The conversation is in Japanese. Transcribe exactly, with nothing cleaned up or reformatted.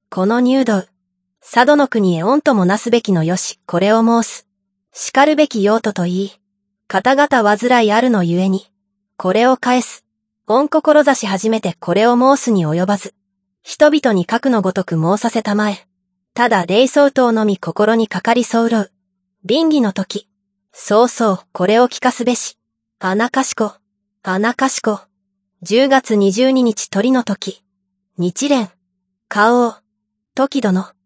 この入道。佐渡の国へ御ともなすべきのよし、これを申す。叱るべき用途といい。方々煩いあるのゆえに。これを返す。御志初めてこれを申すに及ばず。人々に核のごとく申させたまえ。ただ霊相等のみ心にかかり候う。倫理の時。そうそう、これを聞かすべし。あなかしこ。あなかしこ。じゅうがつにじゅうににち鳥の時。日蓮。花王。時殿。